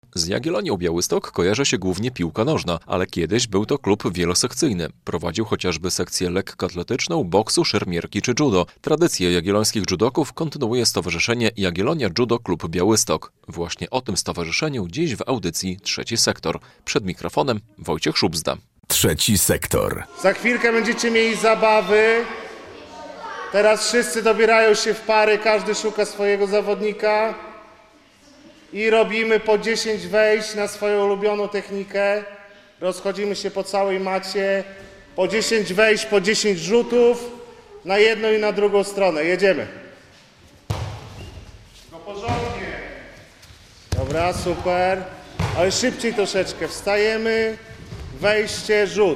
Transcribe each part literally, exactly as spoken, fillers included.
Z Jagiellonią Białystok kojarzy się głównie piłka nożna, ale kiedyś był to klub wielosekcyjny. Prowadził chociażby sekcję lekkoatletyczną, boksu, szermierki czy judo. Tradycję jagiellońskich judoków kontynuuje Stowarzyszenie Jagiellonia Judo Klub Białystok. Właśnie o tym stowarzyszeniu dziś w audycji Trzeci Sektor. Przed mikrofonem Wojciech Szubzda. Trzeci Sektor. Za chwilkę będziecie mieli zabawy. Teraz wszyscy dobierają się w pary, każdy szuka swojego zawodnika. I robimy po dziesięć wejść na swoją ulubioną technikę. Rozchodzimy się po całej macie. Po dziesięć wejść, po dziesięć rzutów na jedną i na drugą stronę. Jedziemy. No porządnie. Dobra, super. Ale szybciej troszeczkę. Wstajemy. Wejście, rzut.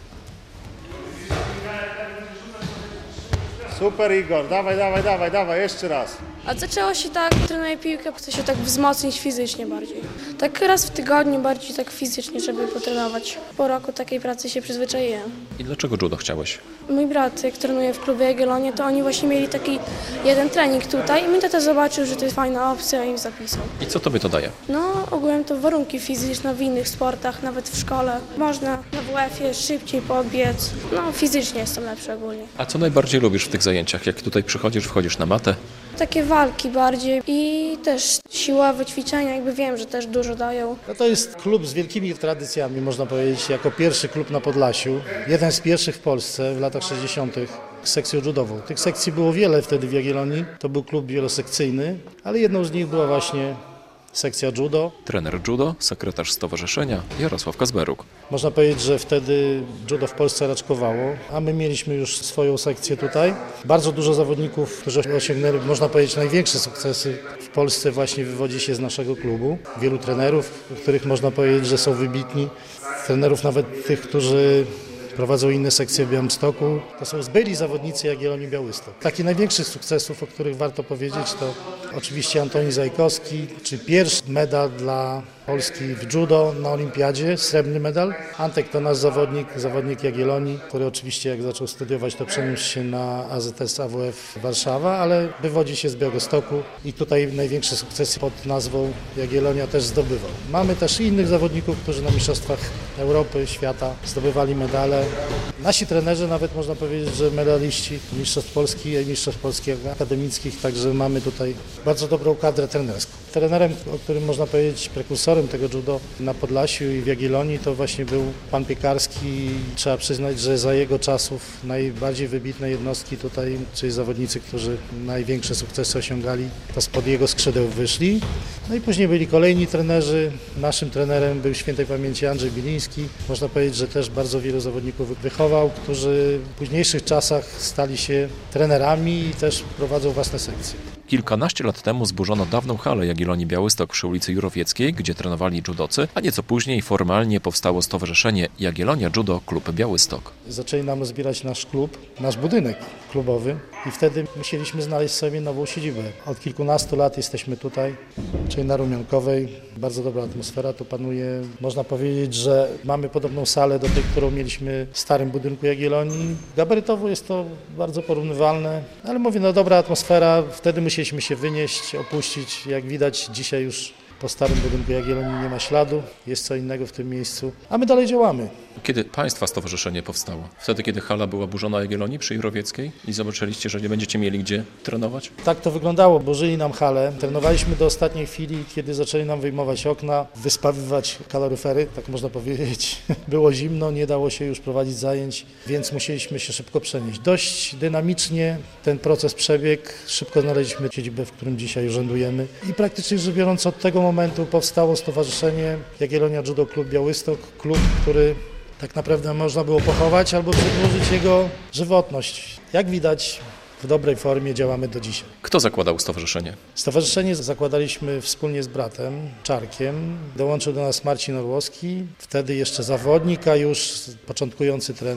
Super, Igor. Dawaj, dawaj, dawaj, dawaj. Jeszcze raz. A zaczęło się tak, trenuję piłkę, chcę się tak wzmocnić fizycznie bardziej. Tak raz w tygodniu bardziej tak fizycznie, żeby potrenować. Po roku takiej pracy się przyzwyczaiłem. I dlaczego judo chciałeś? Mój brat, jak trenuje w klubie Jagiellonia, to oni właśnie mieli taki jeden trening tutaj i mój tata zobaczył, że to jest fajna opcja i im zapisał. I co tobie to daje? No ogółem to warunki fizyczne w innych sportach, nawet w szkole. Można na W F-ie szybciej podbiec, no fizycznie jestem lepszy ogólnie. A co najbardziej lubisz w tych zajęciach? Jak tutaj przychodzisz, wchodzisz na matę? Takie walki bardziej i też siłowe ćwiczenia, jakby wiem, że też dużo dają. No to jest klub z wielkimi tradycjami, można powiedzieć, jako pierwszy klub na Podlasiu. Jeden z pierwszych w Polsce w latach sześćdziesiątych z sekcją judową. Tych sekcji było wiele wtedy w Jagiellonii, to był klub wielosekcyjny, ale jedną z nich była właśnie sekcja judo. Trener judo, sekretarz stowarzyszenia Jarosław Kazberuk. Można powiedzieć, że wtedy judo w Polsce raczkowało, a my mieliśmy już swoją sekcję tutaj. Bardzo dużo zawodników, którzy osiągnęli, można powiedzieć, największe sukcesy w Polsce właśnie wywodzi się z naszego klubu. Wielu trenerów, których można powiedzieć, że są wybitni. Trenerów nawet tych, którzy prowadzą inne sekcje w Białymstoku. To są zbyli zawodnicy Jagiellonii Białystok. Takich największych sukcesów, o których warto powiedzieć, to oczywiście Antoni Zajkowski, czy pierwszy medal dla Polski w judo na olimpiadzie, srebrny medal. Antek to nasz zawodnik, zawodnik Jagiellonii, który oczywiście jak zaczął studiować, to przeniósł się na A Z S A W F Warszawa, ale wywodzi się z Białegostoku i tutaj największe sukcesy pod nazwą Jagiellonia też zdobywał. Mamy też innych zawodników, którzy na mistrzostwach Europy, świata zdobywali medale. Nasi trenerzy nawet można powiedzieć, że medaliści mistrzostw Polski i mistrzostw polskich akademickich, także mamy tutaj bardzo dobrą kadrę trenerską. Trenerem, o którym można powiedzieć prekursorem tego judo na Podlasiu i w Jagiellonii, to właśnie był pan Piekarski. Trzeba przyznać, że za jego czasów najbardziej wybitne jednostki tutaj, czyli zawodnicy, którzy największe sukcesy osiągali, to spod jego skrzydeł wyszli. No i później byli kolejni trenerzy. Naszym trenerem był świętej pamięci Andrzej Biliński. Można powiedzieć, że też bardzo wielu zawodników wychował, którzy w późniejszych czasach stali się trenerami i też prowadzą własne sekcje. Kilkanaście lat temu zburzono dawną halę Jagiellonii Białystok przy ulicy Jurowieckiej, gdzie trenowali judocy, a nieco później formalnie powstało Stowarzyszenie Jagiellonia Judo Klub Białystok. Zaczęli nam rozbierać nasz klub, nasz budynek klubowy i wtedy musieliśmy znaleźć sobie nową siedzibę. Od kilkunastu lat jesteśmy tutaj, czyli na Rumiankowej. Bardzo dobra atmosfera tu panuje. Można powiedzieć, że mamy podobną salę do tej, którą mieliśmy w starym budynku Jagiellonii. Gabarytowo jest to bardzo porównywalne, ale mówię, no dobra atmosfera. Wtedy musieliśmy się wynieść, opuścić. Jak widać, dzisiaj już po starym budynku Jagiellonii nie ma śladu, jest co innego w tym miejscu, a my dalej działamy. Kiedy Państwa stowarzyszenie powstało? Wtedy, kiedy hala była burzona Jagiellonii przy Jurowieckiej i zobaczyliście, że nie będziecie mieli gdzie trenować? Tak to wyglądało, burzyli nam halę. Trenowaliśmy do ostatniej chwili, kiedy zaczęli nam wyjmować okna, wyspawywać kaloryfery, tak można powiedzieć. Było zimno, nie dało się już prowadzić zajęć, więc musieliśmy się szybko przenieść. Dość dynamicznie ten proces przebiegł, szybko znaleźliśmy siedzibę, w którym dzisiaj urzędujemy i praktycznie rzecz biorąc od tego momentu powstało Stowarzyszenie Jagiellonia Judo Klub Białystok, klub, który tak naprawdę można było pochować albo przedłużyć jego żywotność. Jak widać, w dobrej formie działamy do dzisiaj. Kto zakładał stowarzyszenie? Stowarzyszenie zakładaliśmy wspólnie z bratem Czarkiem. Dołączył do nas Marcin Orłowski, wtedy jeszcze zawodnik, a już początkujący trener.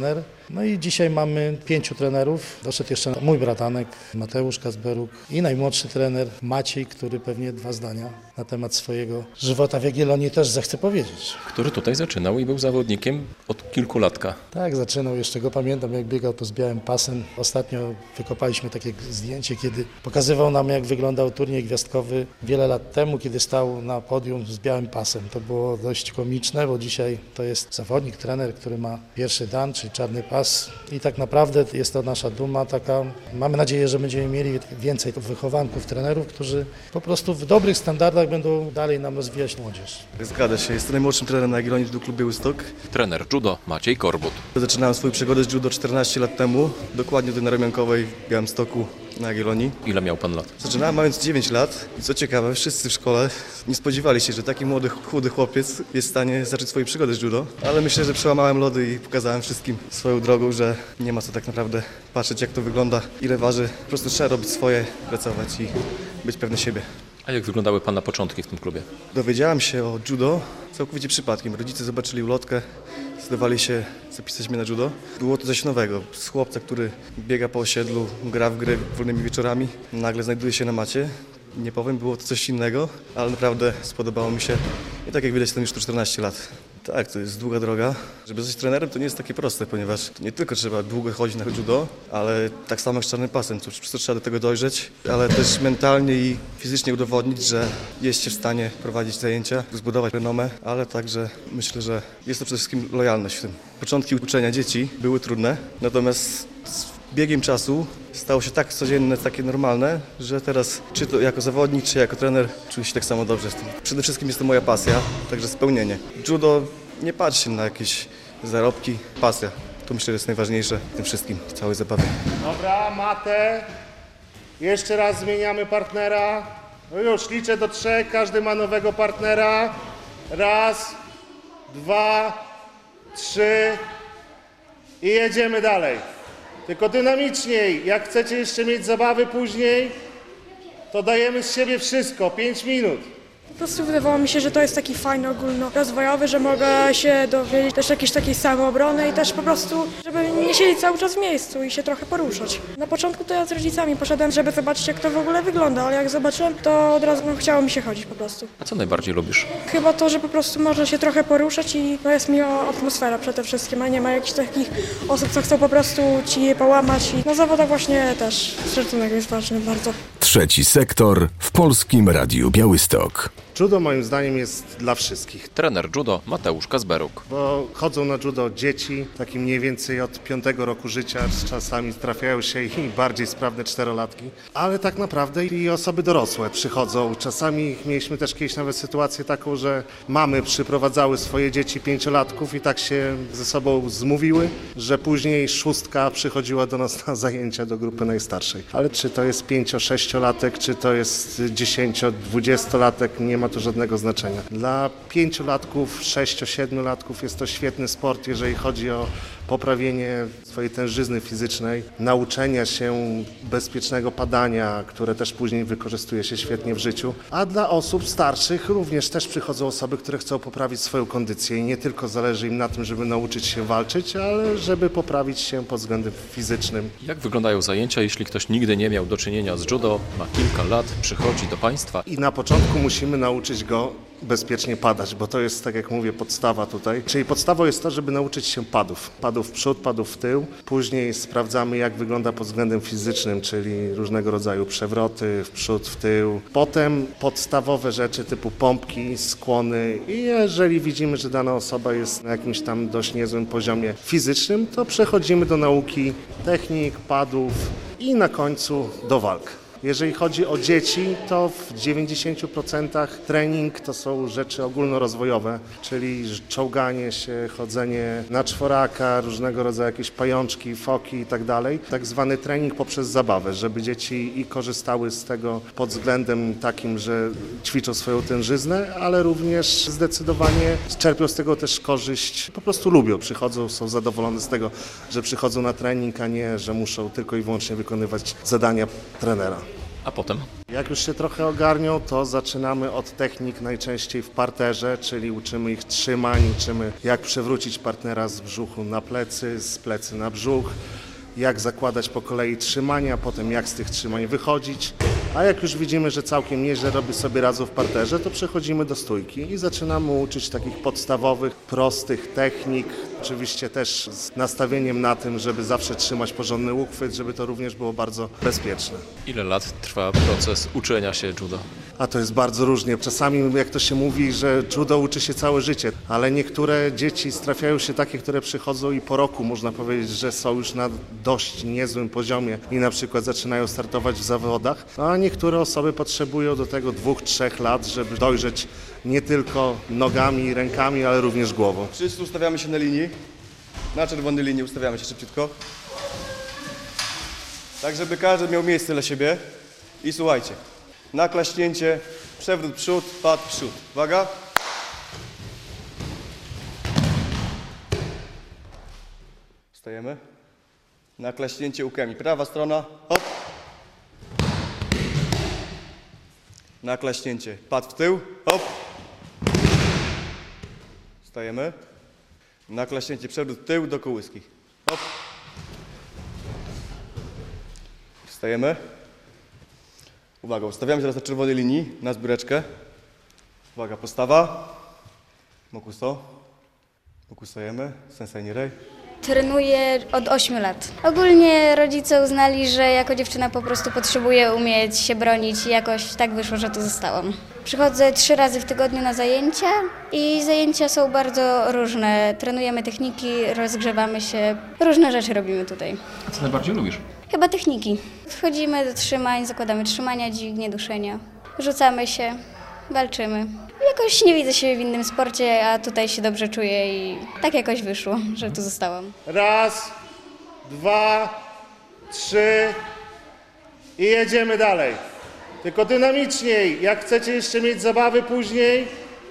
No i dzisiaj mamy pięciu trenerów. Doszedł jeszcze mój bratanek Mateusz Kazberuk i najmłodszy trener Maciej, który pewnie dwa zdania na temat swojego żywota w Jagiellonii też zechce powiedzieć. Który tutaj zaczynał i był zawodnikiem od kilkulatka. Tak, zaczynał, jeszcze go pamiętam, jak biegał to z białym pasem. Ostatnio wykopaliśmy takie zdjęcie, kiedy pokazywał nam, jak wyglądał turniej gwiazdkowy wiele lat temu, kiedy stał na podium z białym pasem. To było dość komiczne, bo dzisiaj to jest zawodnik, trener, który ma pierwszy dan, czyli czarny pas i tak naprawdę jest to nasza duma taka. Mamy nadzieję, że będziemy mieli więcej wychowanków, trenerów, którzy po prostu w dobrych standardach będą dalej nam rozwijać młodzież. Zgadza się, jestem najmłodszym trenerem na Jagiellonii Judo Klub Białystok. Trener judo Maciej Korbut. Zaczynałem swoją przygodę z judo czternaście lat temu, dokładnie tutaj na Romiankowej w Białymstoku na Jagiellonii. Ile miał pan lat? Zaczynałem mając dziewięć lat i co ciekawe, wszyscy w szkole nie spodziewali się, że taki młody, chudy chłopiec jest w stanie zacząć swoją przygodę z judo, ale myślę, że przełamałem lody i pokazałem wszystkim swoją drogą, że nie ma co tak naprawdę patrzeć, jak to wygląda, ile waży, po prostu trzeba robić swoje, pracować i być pewny siebie. A jak wyglądały pana początki w tym klubie? Dowiedziałem się o judo całkowicie przypadkiem. Rodzice zobaczyli ulotkę, zdecydowali się zapisać mnie na judo. Było to coś nowego. Z chłopca, który biega po osiedlu, gra w gry wolnymi wieczorami, nagle znajduje się na macie. Nie powiem, było to coś innego, ale naprawdę spodobało mi się i tak jak widać, jestem już tu czternaście lat. Tak, to jest długa droga. Żeby zostać trenerem, to nie jest takie proste, ponieważ to nie tylko trzeba długo chodzić na judo, ale tak samo jak z czarnym pasem, to po prostu trzeba do tego dojrzeć, ale też mentalnie i fizycznie udowodnić, że jest się w stanie prowadzić zajęcia, zbudować renomę, ale także myślę, że jest to przede wszystkim lojalność w tym. Początki uczenia dzieci były trudne, natomiast z biegiem czasu stało się tak codzienne, takie normalne, że teraz czy to jako zawodnik, czy jako trener czuję się tak samo dobrze. Przede wszystkim jest to moja pasja, także spełnienie. Judo nie patrzy na jakieś zarobki, pasja. To myślę, że jest najważniejsze w tym wszystkim, w całej zabawie. Dobra, matę. Jeszcze raz zmieniamy partnera. No już, liczę do trzech, każdy ma nowego partnera. Raz, dwa, trzy i jedziemy dalej. Tylko dynamiczniej. Jak chcecie jeszcze mieć zabawy później, to dajemy z siebie wszystko. Pięć minut. Po prostu wydawało mi się, że to jest taki fajny, ogólnorozwojowy, że mogę się dowiedzieć też jakiejś takiej samoobrony i też po prostu, żeby nie siedzieć cały czas w miejscu i się trochę poruszać. Na początku to ja z rodzicami poszedłem, żeby zobaczyć, jak to w ogóle wygląda, ale jak zobaczyłem, to od razu no, chciało mi się chodzić po prostu. A co najbardziej lubisz? Chyba to, że po prostu można się trochę poruszać i no, jest miła atmosfera przede wszystkim, a nie ma jakichś takich osób, co chcą po prostu ci je połamać i na zawodach właśnie też szacunek jest ważny bardzo. Trzeci sektor w Polskim Radiu Białystok. Judo moim zdaniem jest dla wszystkich, Trener judo Mateusz Kazberuk. bo chodzą na judo dzieci, takie mniej więcej od piątego roku życia, czasami trafiają się i bardziej sprawne czterolatki, ale tak naprawdę i osoby dorosłe przychodzą. Czasami mieliśmy też kiedyś nawet sytuację taką, że mamy przyprowadzały swoje dzieci pięciolatków i tak się ze sobą zmówiły, że później szóstka przychodziła do nas na zajęcia do grupy najstarszej. Ale czy to jest pięcio-sześciolatek, czy to jest dziesięcio-dwudziestolatek, nie ma to żadnego znaczenia. Dla pięciolatków, sześcio-siedmiolatków jest to świetny sport, jeżeli chodzi o poprawienie swojej tężyzny fizycznej, nauczenia się bezpiecznego padania, które też później wykorzystuje się świetnie w życiu. A dla osób starszych również też przychodzą osoby, które chcą poprawić swoją kondycję i nie tylko zależy im na tym, żeby nauczyć się walczyć, ale żeby poprawić się pod względem fizycznym. Jak wyglądają zajęcia, jeśli ktoś nigdy nie miał do czynienia z judo, ma kilka lat, przychodzi do państwa? I na początku musimy nauczyć go bezpiecznie padać, bo to jest, tak jak mówię, podstawa tutaj. Czyli podstawą jest to, żeby nauczyć się padów. Padów w przód, padów w tył. Później sprawdzamy, jak wygląda pod względem fizycznym, czyli różnego rodzaju przewroty w przód, w tył. Potem podstawowe rzeczy typu pompki, skłony i jeżeli widzimy, że dana osoba jest na jakimś tam dość niezłym poziomie fizycznym, to przechodzimy do nauki technik, padów i na końcu do walk. Jeżeli chodzi o dzieci, to w dziewięćdziesięciu procentach trening to są rzeczy ogólnorozwojowe, czyli czołganie się, chodzenie na czworaka, różnego rodzaju jakieś pajączki, foki i tak dalej. Tak zwany trening poprzez zabawę, żeby dzieci i korzystały z tego pod względem takim, że ćwiczą swoją tężyznę, ale również zdecydowanie czerpią z tego też korzyść. Po prostu lubią, przychodzą, są zadowolone z tego, że przychodzą na trening, a nie, że muszą tylko i wyłącznie wykonywać zadania trenera. A potem? Jak już się trochę ogarnią, to zaczynamy od technik najczęściej w parterze, czyli uczymy ich trzymań, uczymy jak przewrócić partnera z brzuchu na plecy, z plecy na brzuch, jak zakładać po kolei trzymania, potem jak z tych trzymań wychodzić. A jak już widzimy, że całkiem nieźle robi sobie radzą w parterze, to przechodzimy do stójki i zaczynamy uczyć takich podstawowych, prostych technik. Oczywiście też z nastawieniem na tym, żeby zawsze trzymać porządny uchwyt, żeby to również było bardzo bezpieczne. Ile lat trwa proces uczenia się judo? A to jest bardzo różnie. Czasami, jak to się mówi, że judo uczy się całe życie, ale niektóre dzieci trafiają się takie, które przychodzą i po roku można powiedzieć, że są już na dość niezłym poziomie i na przykład zaczynają startować w zawodach, a niektóre osoby potrzebują do tego dwóch, trzech lat, żeby dojrzeć nie tylko nogami i rękami, ale również głową. Wszyscy ustawiamy się na linii. Na czerwonej linii ustawiamy się szybciutko. Tak, żeby każdy miał miejsce dla siebie. I słuchajcie. Naklaśnięcie, przewrót przód, pad przód. Uwaga. Stajemy. Naklaśnięcie łukami. Prawa strona. Hop. Naklaśnięcie. Pad w tył. Hop. Stajemy. Naklaśnięcie, przewrót w tył do kołyski. Hop. Wstajemy. Uwaga, ustawiamy się teraz na czerwonej linii, na zbióreczkę. Uwaga, postawa. Mokuso. Mokusujemy. Sensei Nirei. Trenuję od ośmiu lat. Ogólnie rodzice uznali, że jako dziewczyna po prostu potrzebuję umieć się bronić i jakoś tak wyszło, że tu zostałam. Przychodzę trzy razy w tygodniu na zajęcia i zajęcia są bardzo różne. Trenujemy techniki, rozgrzewamy się, różne rzeczy robimy tutaj. A co najbardziej lubisz? Chyba techniki. Wchodzimy do trzymań, zakładamy trzymania, dźwignie, duszenia. Rzucamy się, walczymy. Jakoś nie widzę siebie w innym sporcie, a tutaj się dobrze czuję i tak jakoś wyszło, że tu zostałam. Raz, dwa, trzy i jedziemy dalej. Tylko dynamiczniej. Jak chcecie jeszcze mieć zabawy później,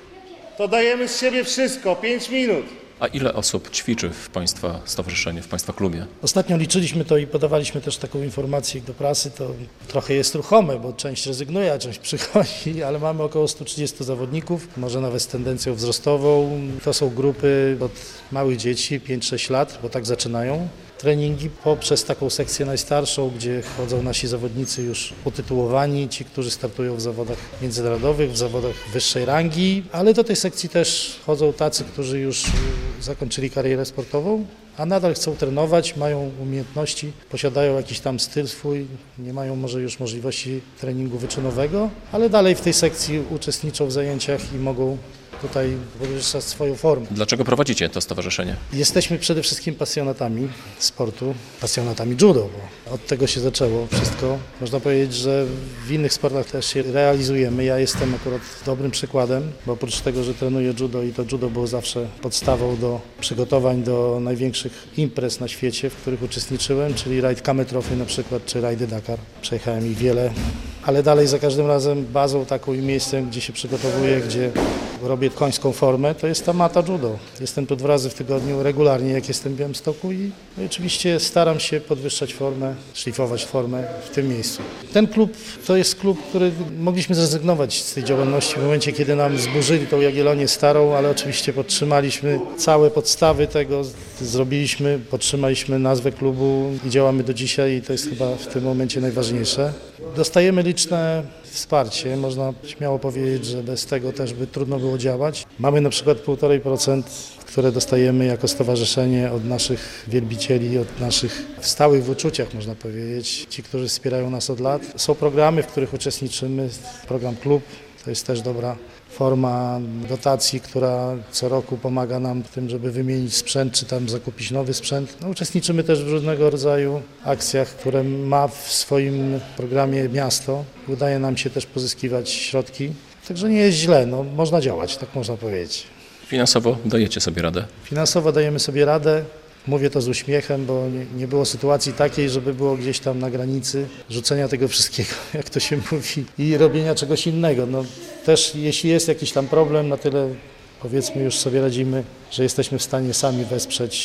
to dajemy z siebie wszystko. Pięć minut. A ile osób ćwiczy w Państwa stowarzyszeniu, w Państwa klubie? Ostatnio liczyliśmy to i podawaliśmy też taką informację do prasy, to trochę jest ruchome, bo część rezygnuje, a część przychodzi, ale mamy około stu trzydziestu zawodników, może nawet z tendencją wzrostową. To są grupy od małych dzieci, pięć sześć lat, bo tak zaczynają treningi, poprzez taką sekcję najstarszą, gdzie chodzą nasi zawodnicy już utytułowani, ci, którzy startują w zawodach międzynarodowych, w zawodach wyższej rangi, ale do tej sekcji też chodzą tacy, którzy już zakończyli karierę sportową, a nadal chcą trenować, mają umiejętności, posiadają jakiś tam styl swój, nie mają może już możliwości treningu wyczynowego, ale dalej w tej sekcji uczestniczą w zajęciach i mogą tutaj wykorzystać swoją formę. Dlaczego prowadzicie to stowarzyszenie? Jesteśmy przede wszystkim pasjonatami sportu, pasjonatami judo, bo od tego się zaczęło wszystko. Można powiedzieć, że w innych sportach też się realizujemy. Ja jestem akurat dobrym przykładem, bo oprócz tego, że trenuję judo i to judo było zawsze podstawą do przygotowań do największych imprez na świecie, w których uczestniczyłem, czyli rajd Kame Trophy na przykład, czy rajdy Dakar. Przejechałem ich wiele, ale dalej za każdym razem bazą taką i miejscem, gdzie się przygotowuję, gdzie robię końską formę, to jest ta mata judo. Jestem tu dwa razy w tygodniu regularnie, jak jestem w Białymstoku i, no i oczywiście staram się podwyższać formę, szlifować formę w tym miejscu. Ten klub to jest klub, który mogliśmy zrezygnować z tej działalności w momencie, kiedy nam zburzyli tą Jagiellonię starą, ale oczywiście podtrzymaliśmy całe podstawy tego, zrobiliśmy, podtrzymaliśmy nazwę klubu i działamy do dzisiaj i to jest chyba w tym momencie najważniejsze. Dostajemy liczne wsparcie, można śmiało powiedzieć, że bez tego też by trudno było działać. Mamy na przykład półtora procent, które dostajemy jako stowarzyszenie od naszych wielbicieli, od naszych stałych w uczuciach, można powiedzieć, ci, którzy wspierają nas od lat. Są programy, w których uczestniczymy, program Klub, to jest też dobra forma dotacji, która co roku pomaga nam w tym, żeby wymienić sprzęt, czy tam zakupić nowy sprzęt. No, uczestniczymy też w różnego rodzaju akcjach, które ma w swoim programie miasto. Udaje nam się też pozyskiwać środki, także nie jest źle, no, można działać, tak można powiedzieć. Finansowo dajecie sobie radę? Finansowo dajemy sobie radę. Mówię to z uśmiechem, bo nie, nie było sytuacji takiej, żeby było gdzieś tam na granicy rzucenia tego wszystkiego, jak to się mówi, i robienia czegoś innego. No, też jeśli jest jakiś tam problem, na tyle powiedzmy już sobie radzimy, że jesteśmy w stanie sami wesprzeć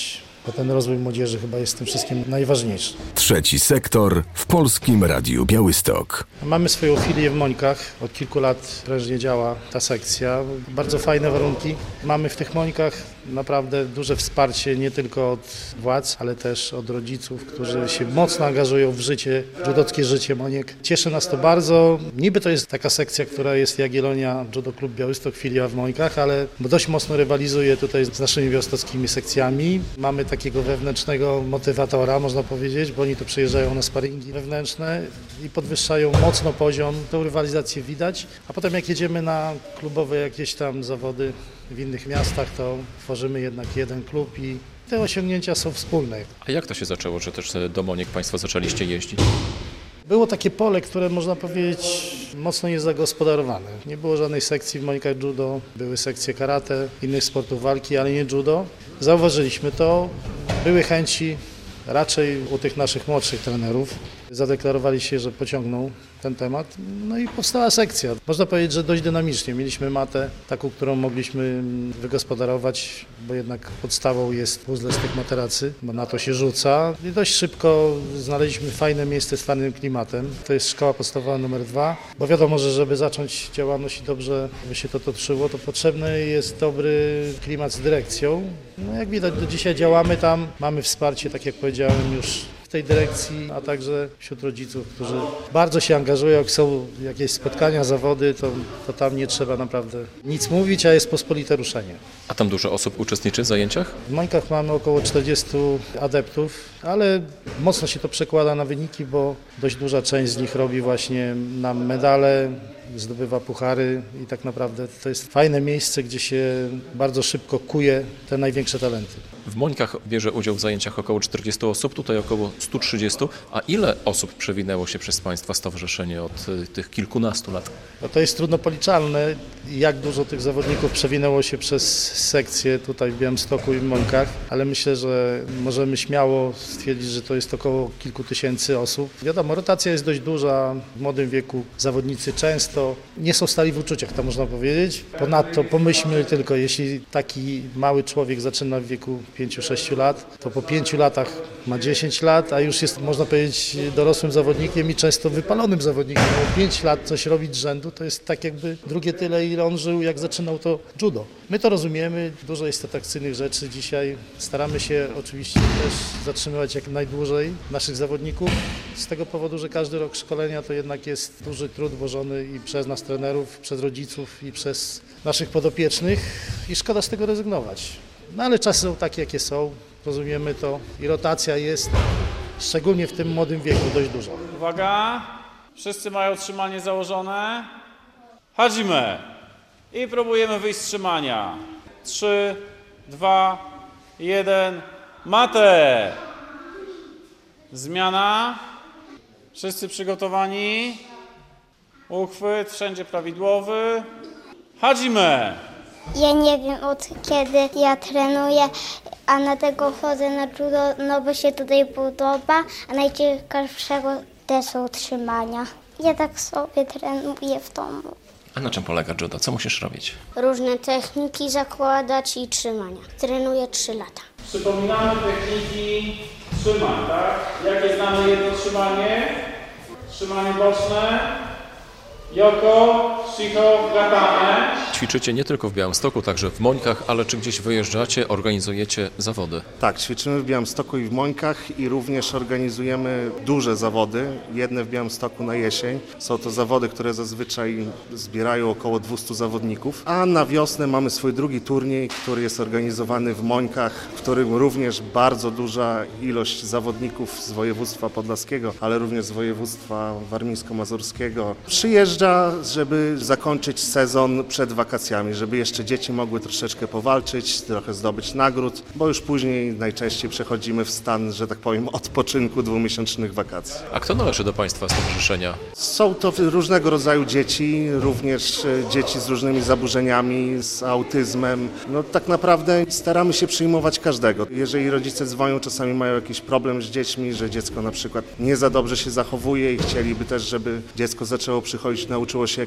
bo ten rozwój młodzieży chyba jest tym wszystkim najważniejszy. Trzeci sektor w Polskim Radiu Białystok. Mamy swoją filię w Mońkach. Od kilku lat prężnie działa ta sekcja. Bardzo fajne warunki. Mamy w tych Mońkach naprawdę duże wsparcie nie tylko od władz, ale też od rodziców, którzy się mocno angażują w życie, judockie życie Moniek. Cieszy nas to bardzo. Niby to jest taka sekcja, która jest Jagiellonia Judo Klub Białystok, filia w Mońkach, ale dość mocno rywalizuje tutaj z naszymi białostockimi sekcjami. Mamy takiego wewnętrznego motywatora, można powiedzieć, bo oni tu przyjeżdżają na sparingi wewnętrzne i podwyższają mocno poziom. Tą rywalizację widać, a potem jak jedziemy na klubowe jakieś tam zawody w innych miastach, to tworzymy jednak jeden klub i te osiągnięcia są wspólne. A jak to się zaczęło, że też do Moniek Państwo zaczęliście jeździć? Było takie pole, które można powiedzieć mocno niezagospodarowane. Nie było żadnej sekcji w Mońkach judo, były sekcje karate, innych sportów walki, ale nie judo. Zauważyliśmy to, były chęci raczej u tych naszych młodszych trenerów. Zadeklarowali się, że pociągną ten temat, no i powstała sekcja. Można powiedzieć, że dość dynamicznie. Mieliśmy matę, taką, którą mogliśmy wygospodarować, bo jednak podstawą jest puzzle z tych materacy, bo na to się rzuca. I dość szybko znaleźliśmy fajne miejsce z fajnym klimatem. To jest szkoła podstawowa numer dwa, bo wiadomo, że żeby zacząć działalność i dobrze by się to toczyło, to potrzebny jest dobry klimat z dyrekcją. No jak widać, do dzisiaj działamy tam, mamy wsparcie, tak jak powiedziałem już, w tej dyrekcji, a także wśród rodziców, którzy bardzo się angażują. Jak są jakieś spotkania, zawody, to, to tam nie trzeba naprawdę nic mówić, a jest pospolite ruszenie. A tam dużo osób uczestniczy w zajęciach? W Mońkach mamy około czterdziestu adeptów, ale mocno się to przekłada na wyniki, bo dość duża część z nich robi właśnie nam medale, zdobywa puchary i tak naprawdę to jest fajne miejsce, gdzie się bardzo szybko kuje te największe talenty. W Mońkach bierze udział w zajęciach około czterdziestu osób, tutaj około stu trzydziestu. A ile osób przewinęło się przez Państwa stowarzyszenie od tych kilkunastu lat? No to jest trudno policzalne, jak dużo tych zawodników przewinęło się przez sekcję tutaj w Białymstoku i w Mońkach, ale myślę, że możemy śmiało stwierdzić, że to jest około kilku tysięcy osób. Wiadomo, rotacja jest dość duża, w młodym wieku zawodnicy często nie są stali w uczuciach, to można powiedzieć. Ponadto pomyślmy tylko, jeśli taki mały człowiek zaczyna w wieku pięciu sześciu lat, to po pięciu latach ma dziesięć lat, a już jest, można powiedzieć, dorosłym zawodnikiem i często wypalonym zawodnikiem. Bo pięć lat coś robić z rzędu, to jest tak jakby drugie tyle, ile on żył, jak zaczynał to judo. My to rozumiemy, dużo jest atrakcyjnych rzeczy dzisiaj. Staramy się oczywiście też zatrzymywać jak najdłużej naszych zawodników. Z tego powodu, że każdy rok szkolenia to jednak jest duży trud włożony i przez nas trenerów, przez rodziców i przez naszych podopiecznych i szkoda z tego rezygnować. No ale czasy są takie, jakie są, rozumiemy to i rotacja jest, szczególnie w tym młodym wieku, dość duża. Uwaga, wszyscy mają trzymanie założone. Hadzimy i próbujemy wyjść z trzymania. Trzy, dwa, jeden, matę. Zmiana. Wszyscy przygotowani. Uchwyt wszędzie prawidłowy. Hadzimy. Ja nie wiem od kiedy ja trenuję, a na tego chodzę na judo, no bo się tutaj podoba, a najciekawszego też są trzymania. Ja tak sobie trenuję w domu. A na czym polega judo? Co musisz robić? Różne techniki zakładać i trzymania. Trenuję trzy lata. Przypominamy techniki trzymań, tak? Jakie znamy jedno trzymanie? Trzymanie boczne. Yoko, Shiko, Gatame. Ćwiczycie nie tylko w Białymstoku, także w Mońkach, ale czy gdzieś wyjeżdżacie, organizujecie zawody? Tak, ćwiczymy w Białymstoku i w Mońkach i również organizujemy duże zawody, jedne w Białymstoku na jesień. Są to zawody, które zazwyczaj zbierają około dwustu zawodników, a na wiosnę mamy swój drugi turniej, który jest organizowany w Mońkach, w którym również bardzo duża ilość zawodników z województwa podlaskiego, ale również z województwa warmińsko-mazurskiego przyjeżdża, żeby zakończyć sezon przed wakacjami, żeby jeszcze dzieci mogły troszeczkę powalczyć, trochę zdobyć nagród, bo już później najczęściej przechodzimy w stan, że tak powiem, odpoczynku dwumiesięcznych wakacji. A kto należy do Państwa stowarzyszenia? Są to różnego rodzaju dzieci, również dzieci z różnymi zaburzeniami, z autyzmem. No tak naprawdę staramy się przyjmować każdego. Jeżeli rodzice dzwonią, czasami mają jakiś problem z dziećmi, że dziecko na przykład nie za dobrze się zachowuje i chcieliby też, żeby dziecko zaczęło przychodzić, nauczyło się jakiegoś szacunku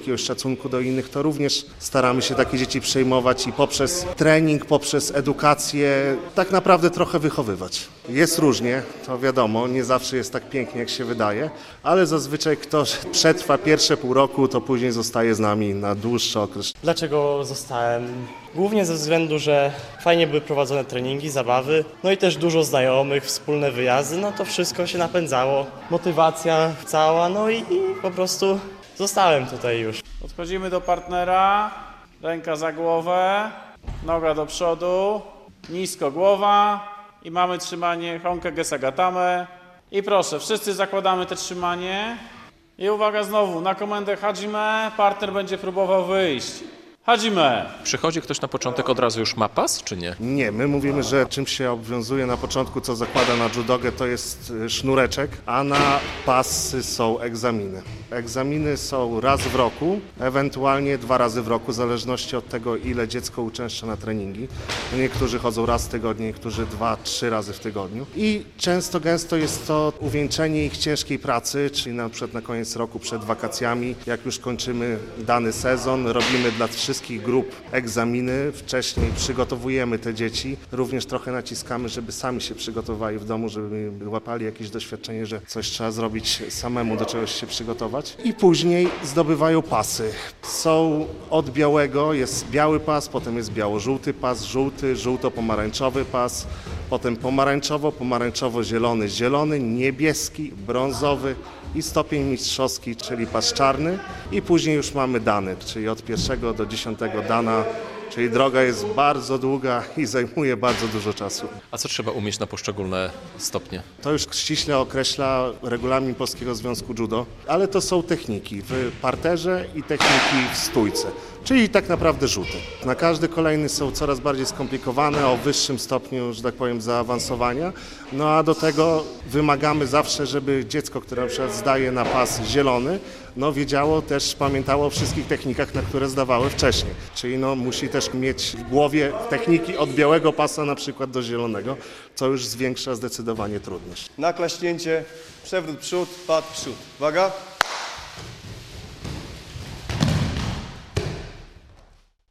szacunku do innych, to również staramy się takie dzieci przejmować i poprzez trening, poprzez edukację tak naprawdę trochę wychowywać. Jest różnie, to wiadomo, nie zawsze jest tak pięknie, jak się wydaje, ale zazwyczaj kto przetrwa pierwsze pół roku, to później zostaje z nami na dłuższy okres. Dlaczego zostałem? Głównie ze względu, że fajnie były prowadzone treningi, zabawy, no i też dużo znajomych, wspólne wyjazdy, no to wszystko się napędzało. Motywacja cała, no i, i po prostu zostałem tutaj już. Podchodzimy do partnera, ręka za głowę, noga do przodu, nisko głowa i mamy trzymanie Honke Gesagatame. I proszę, wszyscy zakładamy te trzymanie i uwaga znowu, na komendę Hajime partner będzie próbował wyjść. Hajime! Przychodzi ktoś na początek, od razu już ma pas, czy nie? Nie, my mówimy, że czym się obowiązuje na początku, co zakłada na judogę, to jest sznureczek, a na pasy są egzaminy. Egzaminy są raz w roku, ewentualnie dwa razy w roku, w zależności od tego, ile dziecko uczęszcza na treningi. Niektórzy chodzą raz w tygodniu, niektórzy dwa, trzy razy w tygodniu. I często, gęsto jest to uwieńczenie ich ciężkiej pracy, czyli na przykład na koniec roku przed wakacjami, jak już kończymy dany sezon, robimy dla wszystkich grup egzaminy, wcześniej przygotowujemy te dzieci, również trochę naciskamy, żeby sami się przygotowali w domu, żeby łapali jakieś doświadczenie, że coś trzeba zrobić samemu, do czegoś się przygotować. I później zdobywają pasy. Są od białego, jest biały pas, potem jest biało-żółty pas, żółty, żółto-pomarańczowy pas, potem pomarańczowo-pomarańczowo-zielony, zielony, niebieski, brązowy i stopień mistrzowski, czyli pas czarny. I później już mamy dany, czyli od pierwszego do dziesiątego dana, czyli droga jest bardzo długa i zajmuje bardzo dużo czasu. A co trzeba umieć na poszczególne stopnie? To już ściśle określa regulamin Polskiego Związku Judo, ale to są techniki w parterze i techniki w stójce, czyli tak naprawdę rzuty. Na każdy kolejny są coraz bardziej skomplikowane, o wyższym stopniu, że tak powiem, zaawansowania. No a do tego wymagamy zawsze, żeby dziecko, które na przykład zdaje na pas zielony, no wiedziało też, pamiętało o wszystkich technikach, na które zdawały wcześniej. Czyli no musi też mieć w głowie techniki od białego pasa na przykład do zielonego, co już zwiększa zdecydowanie trudność. Na klaśnięcie, przewrót przód, pad przód. Uwaga.